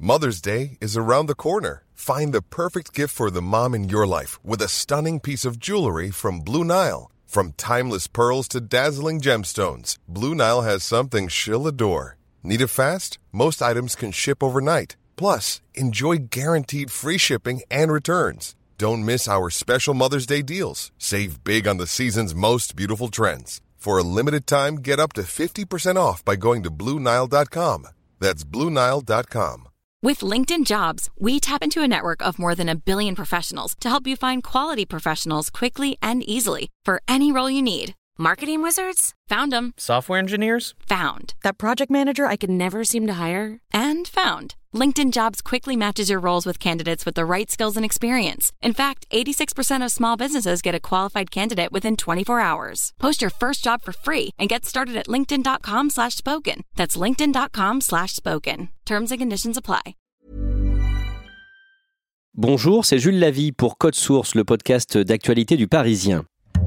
Mother's Day is around the corner. Find the perfect gift for the mom in your life with a stunning piece of jewelry from Blue Nile. From timeless pearls to dazzling gemstones, Blue Nile has something she'll adore. Need it fast? Most items can ship overnight. Plus, enjoy guaranteed free shipping and returns. Don't miss our special Mother's Day deals. Save big on the season's most beautiful trends. For a limited time, get up to 50% off by going to BlueNile.com. That's BlueNile.com. With LinkedIn Jobs, we tap into a network of more than 1 billion professionals to help you find quality professionals quickly and easily for any role you need. Marketing wizards? Found them. Software engineers? Found. That project manager I could never seem to hire? And found. LinkedIn Jobs quickly matches your roles with candidates with the right skills and experience. In fact, 86% of small businesses get a qualified candidate within 24 hours. Post your first job for free and get started at linkedin.com/spoken. That's linkedin.com/spoken. Terms and conditions apply. Bonjour, c'est Jules Lavie pour Code Source, le podcast d'actualité du Parisien.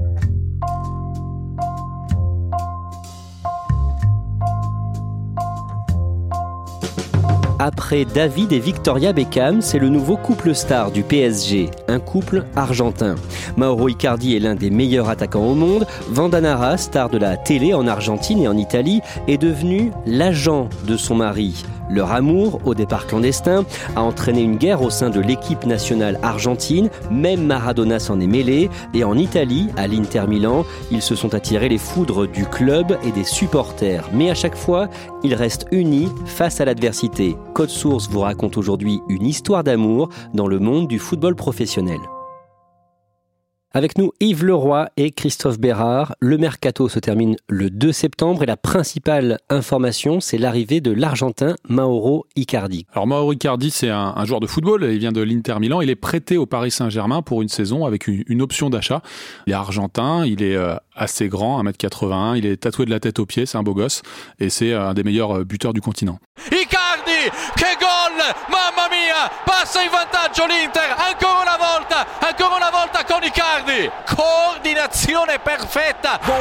Après David et Victoria Beckham, c'est le nouveau couple star du PSG, un couple argentin. Mauro Icardi est l'un des meilleurs attaquants au monde. Vanda Nara, star de la télé en Argentine et en Italie, est devenu l'agent de son mari. Leur amour, au départ clandestin, a entraîné une guerre au sein de l'équipe nationale argentine. Même Maradona s'en est mêlé. Et en Italie, à l'Inter Milan, ils se sont attirés les foudres du club et des supporters. Mais à chaque fois, ils restent unis face à l'adversité. Code Source vous raconte aujourd'hui une histoire d'amour dans le monde du football professionnel. Avec nous, Yves Leroy et Christophe Bérard. Le mercato se termine le 2 septembre et la principale information, c'est l'arrivée de l'Argentin Mauro Icardi. Alors Mauro Icardi, c'est un joueur de football, il vient de l'Inter Milan, il est prêté au Paris Saint-Germain pour une saison avec une option d'achat. Il est argentin, il est assez grand, 1m81, il est tatoué de la tête aux pieds, c'est un beau gosse et c'est un des meilleurs buteurs du continent. Icardi, che gol! Mamma mia! Passa in vantaggio l'Inter, ancora una volta con Icardi! Coordinazione perfetta! Gol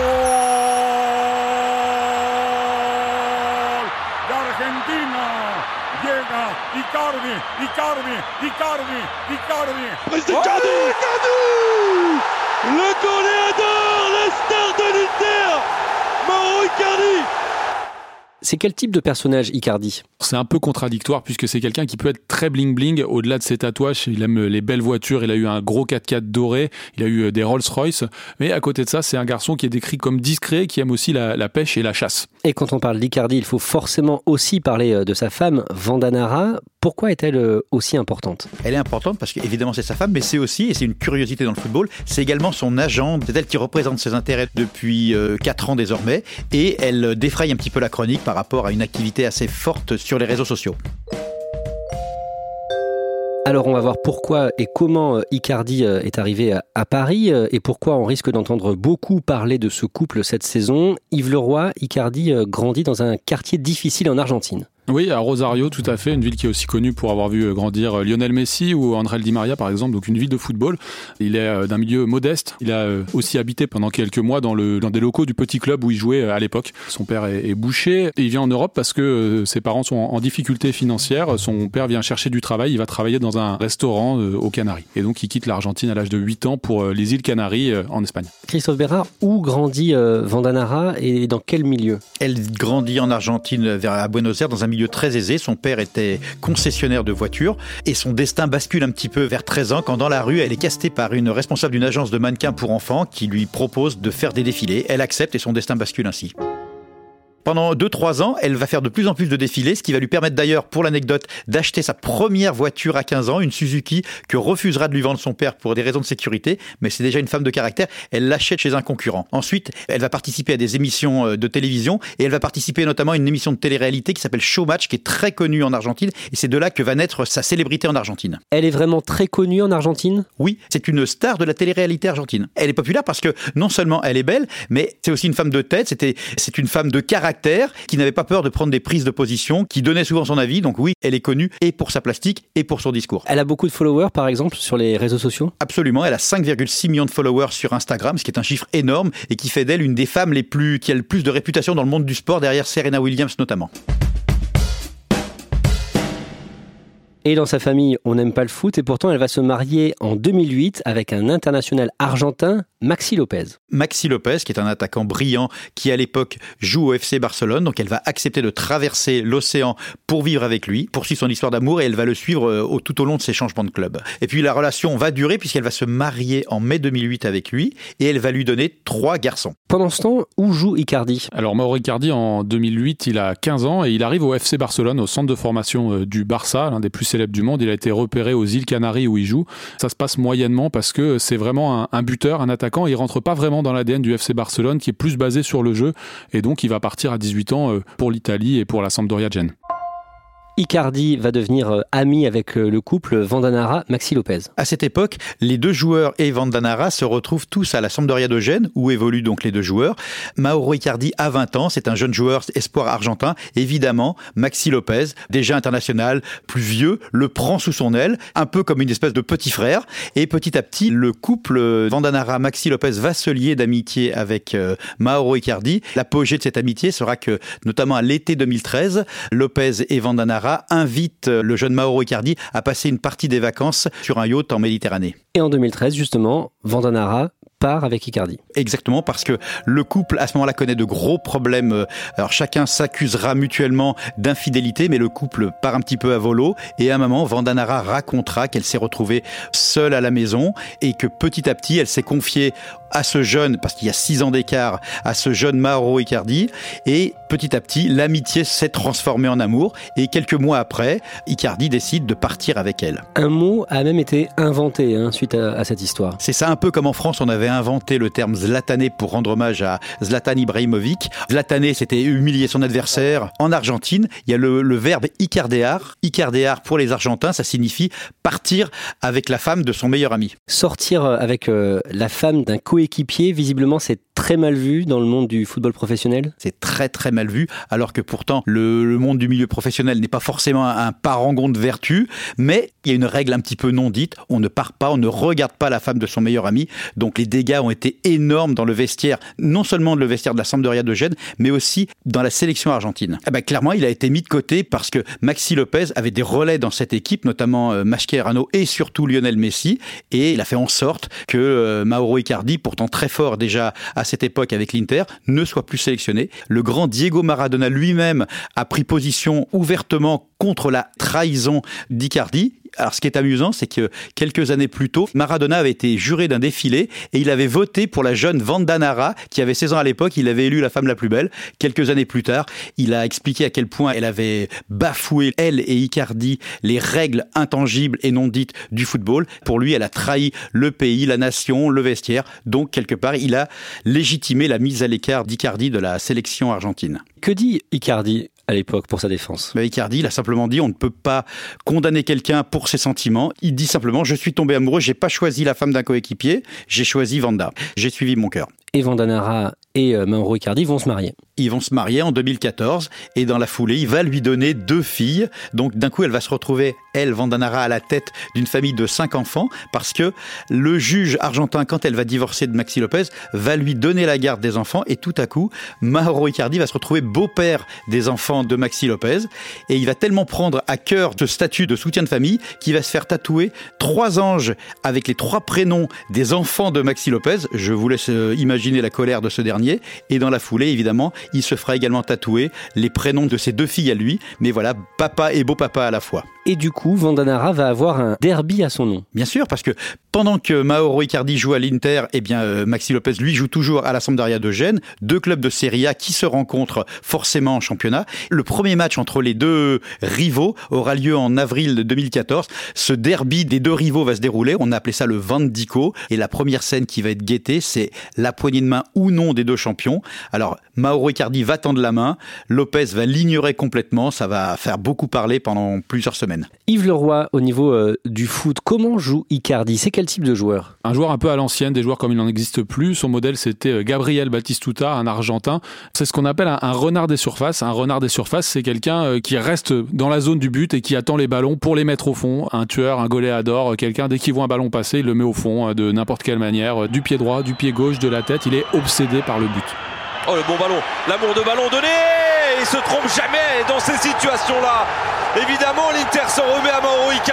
de Argentina! Llega Icardi! Icardi! Le goleador, la star de l'Inter! Mauro Icardi! C'est quel type de personnage Icardi ? C'est un peu contradictoire puisque c'est quelqu'un qui peut être très bling-bling. Au-delà de ses tatouages, il aime les belles voitures, il a eu un gros 4x4 doré, il a eu des Rolls-Royce. Mais à côté de ça, c'est un garçon qui est décrit comme discret, qui aime aussi la pêche et la chasse. Et quand on parle d'Icardi, il faut forcément aussi parler de sa femme, Vanda Nara. Pourquoi est-elle aussi importante ? Elle est importante parce qu'évidemment c'est sa femme, mais c'est aussi, et c'est une curiosité dans le football, c'est également son agent. C'est elle qui représente ses intérêts depuis 4 ans désormais. Et elle défraye un petit peu la chronique par rapport à une activité assez forte sur les réseaux sociaux. Alors on va voir pourquoi et comment Icardi est arrivé à Paris et pourquoi on risque d'entendre beaucoup parler de ce couple cette saison. Yves Leroy, Icardi grandit dans un quartier difficile en Argentine. Oui, à Rosario, tout à fait, une ville qui est aussi connue pour avoir vu grandir Lionel Messi ou André Di Maria par exemple, donc une ville de football. Il est d'un milieu modeste, il a aussi habité pendant quelques mois dans des locaux du petit club où il jouait à l'époque. Son père est boucher et il vient en Europe parce que ses parents sont en difficulté financière. Son père vient chercher du travail, il va travailler dans un restaurant aux Canaries. Et donc il quitte l'Argentine à l'âge de 8 ans pour les îles Canaries en Espagne. Christophe Bérard, où grandit Vanda Nara et dans quel milieu ? Elle grandit en Argentine, à Buenos Aires, dans un milieu très aisé. Son père était concessionnaire de voitures et son destin bascule un petit peu vers 13 ans quand dans la rue, elle est castée par une responsable d'une agence de mannequins pour enfants qui lui propose de faire des défilés. Elle accepte et son destin bascule ainsi. Pendant 2-3 ans, elle va faire de plus en plus de défilés, ce qui va lui permettre d'ailleurs, pour l'anecdote, d'acheter sa première voiture à 15 ans, une Suzuki, que refusera de lui vendre son père pour des raisons de sécurité, mais c'est déjà une femme de caractère, elle l'achète chez un concurrent. Ensuite, elle va participer à des émissions de télévision, et elle va participer notamment à une émission de télé-réalité qui s'appelle Showmatch, qui est très connue en Argentine, et c'est de là que va naître sa célébrité en Argentine. Elle est vraiment très connue en Argentine ? Oui, c'est une star de la télé-réalité argentine. Elle est populaire parce que non seulement elle est belle, mais c'est aussi une femme de tête, c'est une femme de caractère, qui n'avait pas peur de prendre des prises de position, qui donnait souvent son avis. Donc oui, elle est connue et pour sa plastique et pour son discours. Elle a beaucoup de followers, par exemple, sur les réseaux sociaux ? Absolument, elle a 5,6 millions de followers sur Instagram, ce qui est un chiffre énorme et qui fait d'elle une des femmes qui a le plus de réputation dans le monde du sport, derrière Serena Williams notamment. Et dans sa famille, on n'aime pas le foot et pourtant elle va se marier en 2008 avec un international argentin, Maxi Lopez. Maxi Lopez, qui est un attaquant brillant, qui à l'époque joue au FC Barcelone, donc elle va accepter de traverser l'océan pour vivre avec lui, poursuivre son histoire d'amour et elle va le suivre tout au long de ses changements de club. Et puis la relation va durer puisqu'elle va se marier en mai 2008 avec lui et elle va lui donner 3 garçons. Pendant ce temps, où joue Icardi ? Alors Mauro Icardi, en 2008, il a 15 ans et il arrive au FC Barcelone, au centre de formation du Barça, l'un des plus célèbres du monde. Il a été repéré aux îles Canaries où il joue. Ça se passe moyennement parce que c'est vraiment un buteur, un attaquant. Il rentre pas vraiment dans l'ADN du FC Barcelone qui est plus basé sur le jeu et donc il va partir à 18 ans pour l'Italie et pour la Sampdoria Gênes. Icardi va devenir ami avec le couple Vandanara-Maxi Lopez. À cette époque, les 2 joueurs et Vandanara se retrouvent tous à la Sampdoria de Gênes, où évoluent donc les 2 joueurs. Mauro Icardi a 20 ans, c'est un jeune joueur espoir argentin. Évidemment, Maxi Lopez, déjà international, plus vieux, le prend sous son aile, un peu comme une espèce de petit frère. Et petit à petit, le couple Vandanara-Maxi Lopez va se lier d'amitié avec Mauro Icardi. L'apogée de cette amitié sera que, notamment à l'été 2013, Lopez et Vandanara invite le jeune Mauro Icardi à passer une partie des vacances sur un yacht en Méditerranée. Et en 2013, justement, Vandanara part avec Icardi. Exactement, parce que le couple, à ce moment-là, connaît de gros problèmes. Alors, chacun s'accusera mutuellement d'infidélité, mais le couple part un petit peu à volo. Et à un moment, Vandanara racontera qu'elle s'est retrouvée seule à la maison et que petit à petit, elle s'est confiée à ce jeune, parce qu'il y a 6 ans d'écart, à ce jeune Mauro Icardi. Et petit à petit, l'amitié s'est transformée en amour. Et quelques mois après, Icardi décide de partir avec elle. Un mot a même été inventé suite à cette histoire. C'est ça, un peu comme en France, on avait inventé le terme zlatané pour rendre hommage à Zlatan Ibrahimovic. Zlatané, c'était humilier son adversaire. En Argentine, il y a le verbe icardear. Icardear, pour les Argentins, ça signifie partir avec la femme de son meilleur ami. Sortir avec la femme d'un coéquipier, visiblement, c'est très mal vu dans le monde du football professionnel. C'est très très mal vu, alors que pourtant le monde du milieu professionnel n'est pas forcément un parangon de vertu, mais il y a une règle un petit peu non dite, on ne part pas, on ne regarde pas la femme de son meilleur ami, donc les dégâts ont été énormes dans le vestiaire, non seulement le vestiaire de la Sampdoria de Gênes, mais aussi dans la sélection argentine. Clairement, il a été mis de côté parce que Maxi Lopez avait des relais dans cette équipe, notamment Mascherano et surtout Lionel Messi, et il a fait en sorte que Mauro Icardi, pourtant très fort déjà à cette époque avec l'Inter, ne soit plus sélectionné. Le grand Diego Maradona lui-même a pris position ouvertement contre la trahison d'Icardi. Alors, ce qui est amusant, c'est que quelques années plus tôt, Maradona avait été juré d'un défilé et il avait voté pour la jeune Vandanara, qui avait 16 ans à l'époque. Il avait élu la femme la plus belle. Quelques années plus tard, il a expliqué à quel point elle avait bafoué, elle et Icardi, les règles intangibles et non dites du football. Pour lui, elle a trahi le pays, la nation, le vestiaire. Donc, quelque part, il a légitimé la mise à l'écart d'Icardi de la sélection argentine. Que dit Icardi à l'époque pour sa défense? Icardi, il a simplement dit on ne peut pas condamner quelqu'un pour ses sentiments. Il dit simplement je suis tombé amoureux, j'ai pas choisi la femme d'un coéquipier, j'ai choisi Vanda. J'ai suivi mon cœur. Et Vandanara et Mauro Icardi vont se marier. Ils vont se marier en 2014 et dans la foulée, il va lui donner 2 filles. Donc d'un coup, elle va se retrouver, elle, Vandanara, à la tête d'une famille de 5 enfants parce que le juge argentin, quand elle va divorcer de Maxi Lopez, va lui donner la garde des enfants et tout à coup, Mauro Icardi va se retrouver beau-père des enfants de Maxi Lopez et il va tellement prendre à cœur ce statut de soutien de famille qu'il va se faire tatouer 3 anges avec les 3 prénoms des enfants de Maxi Lopez. Je vous laisse imaginer la colère de ce dernier et dans la foulée, évidemment, il se fera également tatouer les prénoms de ses 2 filles à lui, mais voilà, papa et beau-papa à la fois. Et du coup, Vandanara va avoir un derby à son nom. Bien sûr, parce que pendant que Mauro Icardi joue à l'Inter, Maxi Lopez, lui, joue toujours à la Sampdoria de Gênes, 2 clubs de Serie A qui se rencontrent forcément en championnat. Le premier match entre les 2 rivaux aura lieu en avril 2014. Ce derby des 2 rivaux va se dérouler, on a appelé ça le Vandico, et la première scène qui va être guettée, c'est la poignée de main ou non des 2 champions. Alors, Mauro Icardi va tendre la main, Lopez va l'ignorer complètement, ça va faire beaucoup parler pendant plusieurs semaines. Yves Leroy, au niveau du foot, comment joue Icardi? C'est quel type de joueur? Un joueur un peu à l'ancienne, des joueurs comme il n'en existe plus. Son modèle, c'était Gabriel Batistuta, un Argentin. C'est ce qu'on appelle un renard des surfaces. Un renard des surfaces, c'est quelqu'un qui reste dans la zone du but et qui attend les ballons pour les mettre au fond. Un tueur, un goleador, quelqu'un, dès qu'il voit un ballon passer, il le met au fond de n'importe quelle manière. Du pied droit, du pied gauche, de la tête. Il est obsédé par le but. Oh, le bon ballon, l'amour de ballon donné. Il se trompe jamais dans ces situations-là. Évidemment, l'Inter se remet à Mauro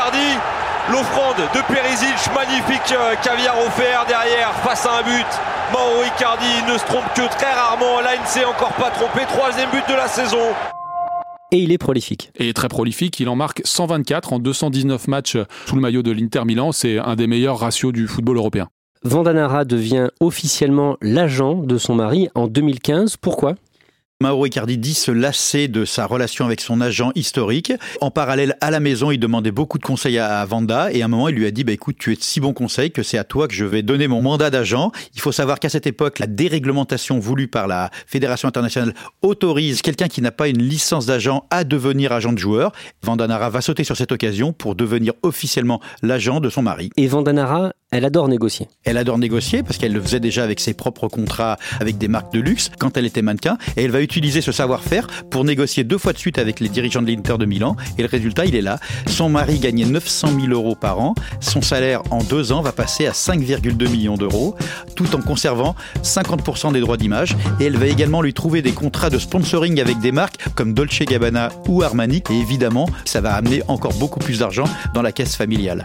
l'offrande de Perisic, magnifique caviar offert derrière face à un but. Mauro Icardi ne se trompe que très rarement, là il ne s'est encore pas trompé, 3e but de la saison. Et il est prolifique. Et très prolifique, il en marque 124 en 219 matchs sous le maillot de l'Inter Milan, c'est un des meilleurs ratios du football européen. Vandanara devient officiellement l'agent de son mari en 2015. Pourquoi ? Mauro Icardi dit se lasser de sa relation avec son agent historique. En parallèle, à la maison, il demandait beaucoup de conseils à Vanda et à un moment, il lui a dit écoute, tu es de si bons conseils que c'est à toi que je vais donner mon mandat d'agent. Il faut savoir qu'à cette époque, la déréglementation voulue par la Fédération internationale autorise quelqu'un qui n'a pas une licence d'agent à devenir agent de joueur. Vandanara va sauter sur cette occasion pour devenir officiellement l'agent de son mari. Et Vandanara, elle adore négocier. Elle adore négocier parce qu'elle le faisait déjà avec ses propres contrats avec des marques de luxe quand elle était mannequin et elle va utiliser ce savoir-faire pour négocier 2 fois de suite avec les dirigeants de l'Inter de Milan et le résultat il est là. Son mari gagnait 900 000 euros par an, son salaire en 2 ans va passer à 5,2 millions d'euros tout en conservant 50% des droits d'image et elle va également lui trouver des contrats de sponsoring avec des marques comme Dolce & Gabbana ou Armani et évidemment ça va amener encore beaucoup plus d'argent dans la caisse familiale.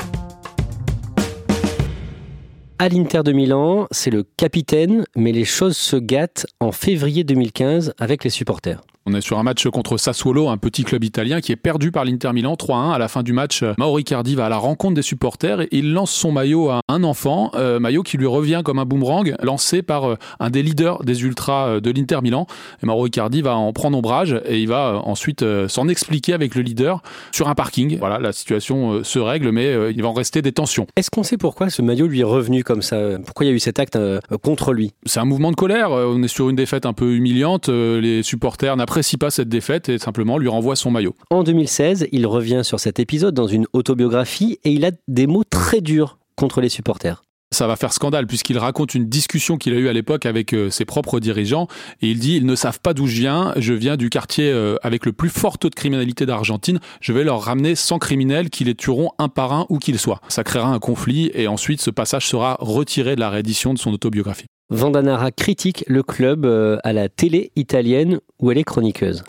À l'Inter de Milan, c'est le capitaine, mais les choses se gâtent en février 2015 avec les supporters. On est sur un match contre Sassuolo, un petit club italien qui est perdu par l'Inter Milan 3-1. À la fin du match, Mauro Icardi va à la rencontre des supporters et il lance son maillot à un enfant, maillot qui lui revient comme un boomerang, lancé par un des leaders des ultras de l'Inter Milan. Et Mauro Icardi va en prendre ombrage et il va ensuite s'en expliquer avec le leader sur un parking. Voilà, la situation se règle, mais il va en rester des tensions. Est-ce qu'on sait pourquoi ce maillot lui est revenu comme ça ? Pourquoi il y a eu cet acte contre lui ? C'est un mouvement de colère. On est sur une défaite un peu humiliante. Les supporters n'apprécient pas cette défaite et simplement lui renvoie son maillot. En 2016, il revient sur cet épisode dans une autobiographie et il a des mots très durs contre les supporters. Ça va faire scandale puisqu'il raconte une discussion qu'il a eue à l'époque avec ses propres dirigeants et il dit « Ils ne savent pas d'où je viens du quartier avec le plus fort taux de criminalité d'Argentine, je vais leur ramener 100 criminels qui les tueront un par un où qu'ils soient ». Ça créera un conflit et ensuite ce passage sera retiré de la réédition de son autobiographie. Vandanara critique le club à la télé italienne où elle est chroniqueuse.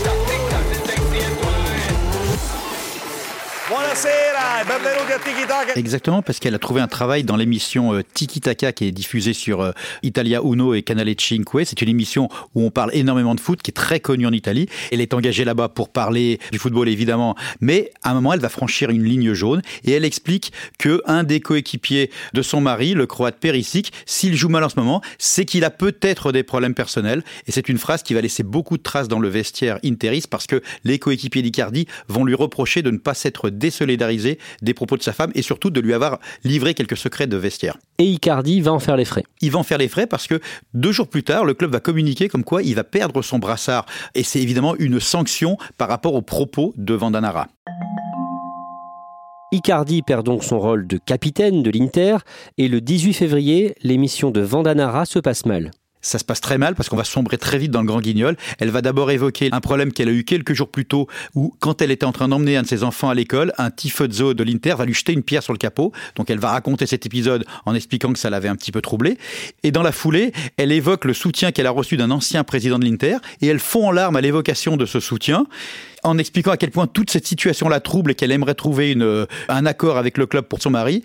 Exactement, parce qu'elle a trouvé un travail dans l'émission Tiki Taka qui est diffusée sur Italia Uno et Canale 5. C'est une émission où on parle énormément de foot, qui est très connue en Italie. Elle est engagée là-bas pour parler du football, évidemment, mais à un moment, elle va franchir une ligne jaune et elle explique qu'un des coéquipiers de son mari, le Croate Perisic, s'il joue mal en ce moment, c'est qu'il a peut-être des problèmes personnels. Et c'est une phrase qui va laisser beaucoup de traces dans le vestiaire interiste parce que les coéquipiers d'Icardi vont lui reprocher de ne pas s'être désolidarisé des propos de sa femme et surtout de lui avoir livré quelques secrets de vestiaire. Et Icardi va en faire les frais. Il va en faire les frais parce que 2 jours plus tard, le club va communiquer comme quoi il va perdre son brassard. Et c'est évidemment une sanction par rapport aux propos de Vandanara. Icardi perd donc son rôle de capitaine de l'Inter et le 18 février, l'émission de Vandanara se passe mal. Ça se passe très mal parce qu'on va sombrer très vite dans le grand guignol. Elle va d'abord évoquer un problème qu'elle a eu quelques jours plus tôt où, quand elle était en train d'emmener un de ses enfants à l'école, un tifoso de l'Inter va lui jeter une pierre sur le capot. Donc elle va raconter cet épisode en expliquant que ça l'avait un petit peu troublée. Et dans la foulée, elle évoque le soutien qu'elle a reçu d'un ancien président de l'Inter et elle fond en larmes à l'évocation de ce soutien en expliquant à quel point toute cette situation la trouble et qu'elle aimerait trouver un accord avec le club pour son mari.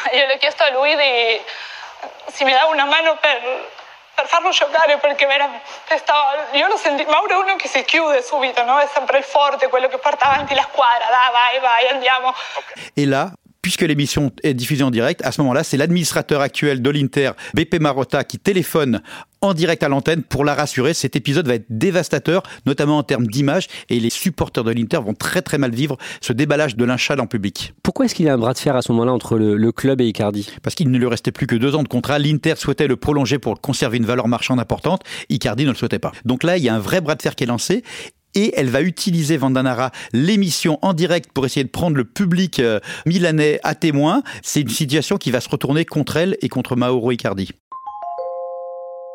per farlo scioccare perché veramente io lo senti Mauro è uno che si chiude subito, no? È sempre il forte, quello che porta avanti la squadra, dai vai andiamo. Et là, puisque l'émission est diffusée en direct, à ce moment-là, c'est l'administrateur actuel de l'Inter, Beppe Marotta, qui téléphone en direct à l'antenne pour la rassurer. Cet épisode va être dévastateur, notamment en termes d'image, et les supporters de l'Inter vont très très mal vivre ce déballage de Linchal en public. Pourquoi est-ce qu'il y a un bras de fer à ce moment-là entre le club et Icardi ? Parce qu'il ne lui restait plus que 2 ans de contrat. L'Inter souhaitait le prolonger pour conserver une valeur marchande importante. Icardi ne le souhaitait pas. Donc là, il y a un vrai bras de fer qui est lancé. Et elle va utiliser Vandanara, l'émission en direct pour essayer de prendre le public milanais à témoin. C'est une situation qui va se retourner contre elle et contre Mauro Icardi.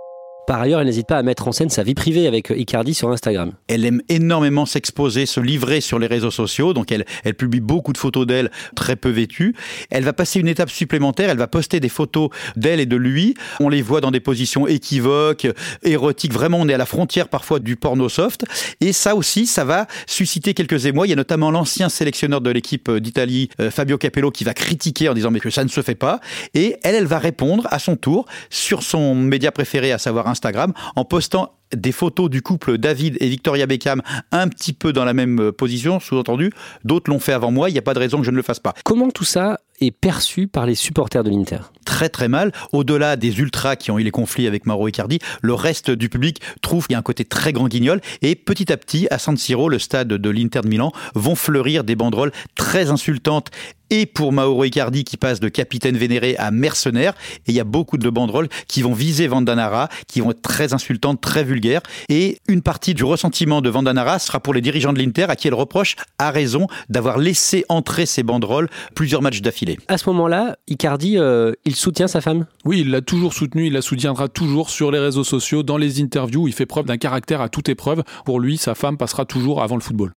Par ailleurs, elle n'hésite pas à mettre en scène sa vie privée avec Icardi sur Instagram. Elle aime énormément s'exposer, se livrer sur les réseaux sociaux, donc elle publie beaucoup de photos d'elle très peu vêtues. Elle va passer une étape supplémentaire, elle va poster des photos d'elle et de lui. On les voit dans des positions équivoques, érotiques, vraiment on est à la frontière parfois du porno soft. Et ça aussi, ça va susciter quelques émois. Il y a notamment l'ancien sélectionneur de l'équipe d'Italie, Fabio Capello, qui va critiquer en disant mais que ça ne se fait pas. Et elle va répondre à son tour sur son média préféré, à savoir Instagram, en postant des photos du couple David et Victoria Beckham un petit peu dans la même position, sous-entendu, d'autres l'ont fait avant moi, il n'y a pas de raison que je ne le fasse pas. Comment tout ça est perçu par les supporters de l'Inter ? Très très mal. Au-delà des ultras qui ont eu les conflits avec Mauro Icardi, le reste du public trouve qu'il y a un côté très grand guignol et petit à petit, à San Siro, le stade de l'Inter de Milan, vont fleurir des banderoles très insultantes et pour Mauro Icardi qui passe de capitaine vénéré à mercenaire. Et il y a beaucoup de banderoles qui vont viser Vandanara, qui vont être très insultantes, très vulgaires. Et une partie du ressentiment de Vandanara sera pour les dirigeants de l'Inter à qui elle reproche, à raison, d'avoir laissé entrer ces banderoles plusieurs matchs d'affilée. À ce moment-là, Icardi, il soutient sa femme ? Oui, il l'a toujours soutenu, il la soutiendra toujours sur les réseaux sociaux, dans les interviews, il fait preuve d'un caractère à toute épreuve. Pour lui, sa femme passera toujours avant le football.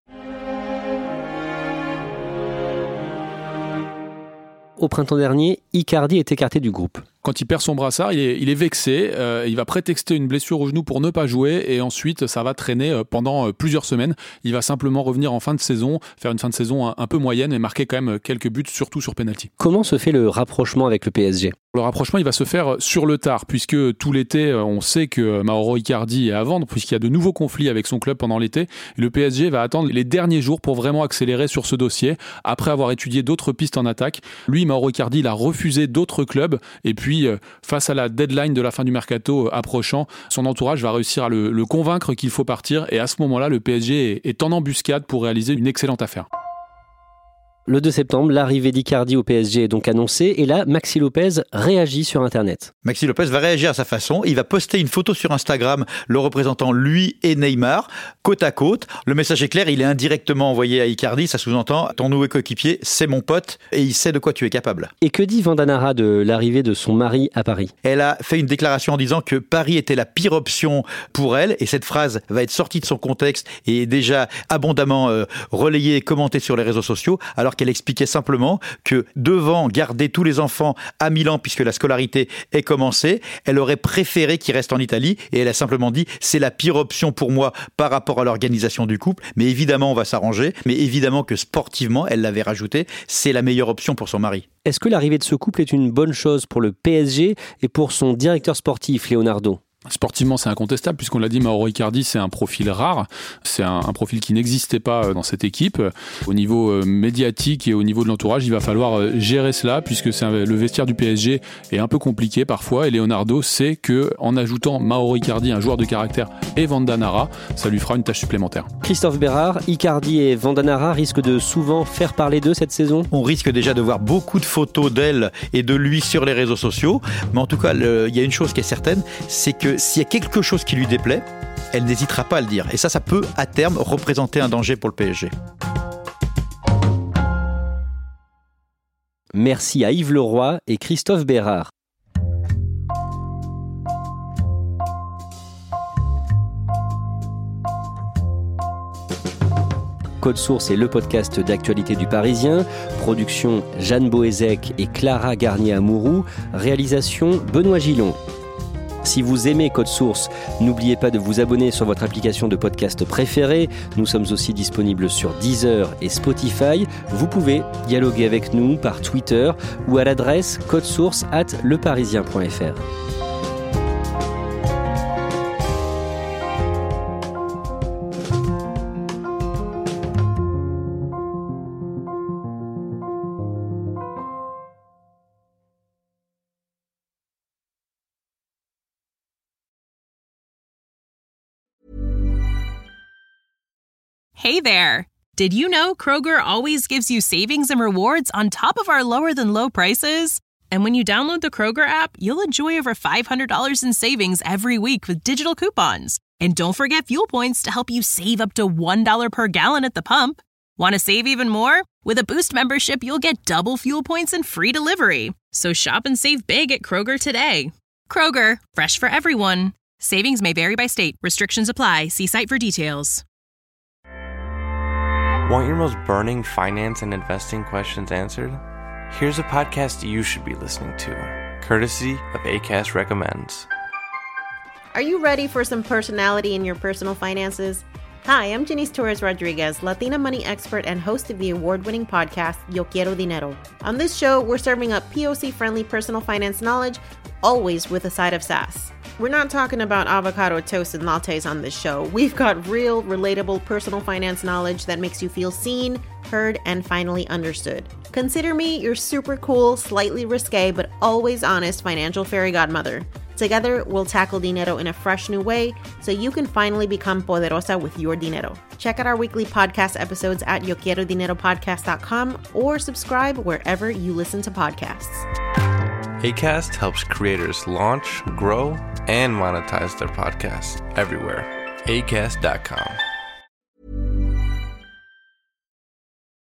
Au printemps dernier, Icardi est écarté du groupe. Quand il perd son brassard, il est vexé, il va prétexter une blessure au genou pour ne pas jouer et ensuite ça va traîner pendant plusieurs semaines. Il va simplement revenir en fin de saison, faire une fin de saison un peu moyenne et marquer quand même quelques buts, surtout sur penalty. Comment se fait le rapprochement avec le PSG ? Le rapprochement, il va se faire sur le tard, puisque tout l'été, on sait que Mauro Icardi est à vendre, puisqu'il y a de nouveaux conflits avec son club pendant l'été. Et le PSG va attendre les derniers jours pour vraiment accélérer sur ce dossier, après avoir étudié d'autres pistes en attaque. Lui, Mauro Icardi, il a refusé d'autres clubs, et puis face à la deadline de la fin du mercato approchant, son entourage va réussir à le convaincre qu'il faut partir, et à ce moment-là, le PSG est en embuscade pour réaliser une excellente affaire. Le 2 septembre, l'arrivée d'Icardi au PSG est donc annoncée et là, Maxi Lopez réagit sur Internet. Maxi Lopez va réagir à sa façon. Il va poster une photo sur Instagram le représentant lui et Neymar, côte à côte. Le message est clair, il est indirectement envoyé à Icardi. Ça sous-entend, ton nouveau coéquipier, c'est mon pote et il sait de quoi tu es capable. Et que dit Vandanara de l'arrivée de son mari à Paris ? Elle a fait une déclaration en disant que Paris était la pire option pour elle et cette phrase va être sortie de son contexte et est déjà abondamment relayée et commentée sur les réseaux sociaux, alors qu'elle expliquait simplement que devant garder tous les enfants à Milan puisque la scolarité est commencée, elle aurait préféré qu'ils restent en Italie et elle a simplement dit c'est la pire option pour moi par rapport à l'organisation du couple, mais évidemment on va s'arranger, mais évidemment que sportivement, elle l'avait rajouté, c'est la meilleure option pour son mari. Est-ce que l'arrivée de ce couple est une bonne chose pour le PSG et pour son directeur sportif Leonardo ? Sportivement, c'est incontestable, puisqu'on l'a dit, Mauro Icardi, c'est un profil rare. C'est un profil qui n'existait pas dans cette équipe. Au niveau médiatique et au niveau de l'entourage, il va falloir gérer cela, puisque le vestiaire du PSG est un peu compliqué parfois. Et Leonardo sait qu'en ajoutant Mauro Icardi, un joueur de caractère, et Vandanara, ça lui fera une tâche supplémentaire. Christophe Bérard, Icardi et Vandanara risquent de souvent faire parler d'eux cette saison ? On risque déjà de voir beaucoup de photos d'elle et de lui sur les réseaux sociaux. Mais en tout cas, il y a une chose qui est certaine, c'est que s'il y a quelque chose qui lui déplaît, elle n'hésitera pas à le dire. Et ça peut à terme représenter un danger pour le PSG. Merci à Yves Leroy et Christophe Bérard. Code Source est le podcast d'actualité du Parisien. Production Jeanne Boézek et Clara Garnier-Amouroux. Réalisation Benoît Gillon. Si vous aimez Code Source, n'oubliez pas de vous abonner sur votre application de podcast préférée. Nous sommes aussi disponibles sur Deezer et Spotify. Vous pouvez dialoguer avec nous par Twitter ou à l'adresse codesource@leparisien.fr. Hey there! Did you know Kroger always gives you savings and rewards on top of our lower-than-low prices? And when you download the Kroger app, you'll enjoy over $500 in savings every week with digital coupons. And don't forget fuel points to help you save up to $1 per gallon at the pump. Want to save even more? With a Boost membership, you'll get double fuel points and free delivery. So shop and save big at Kroger today. Kroger, fresh for everyone. Savings may vary by state. Restrictions apply. See site for details. Want your most burning finance and investing questions answered? Here's a podcast you should be listening to, courtesy of Acast Recommends. Are you ready for some personality in your personal finances? Hi, I'm Janice Torres-Rodriguez, Latina money expert and host of the award-winning podcast, Yo Quiero Dinero. On this show, we're serving up POC-friendly personal finance knowledge, always with a side of sass. We're not talking about avocado toast and lattes on this show. We've got real, relatable personal finance knowledge that makes you feel seen, heard, and finally understood. Consider me your super cool, slightly risque, but always honest financial fairy godmother. Together, we'll tackle dinero in a fresh new way so you can finally become poderosa with your dinero. Check out our weekly podcast episodes at YoQuieroDineroPodcast.com or subscribe wherever you listen to podcasts. Acast helps creators launch, grow, and monetize their podcasts everywhere. Acast.com.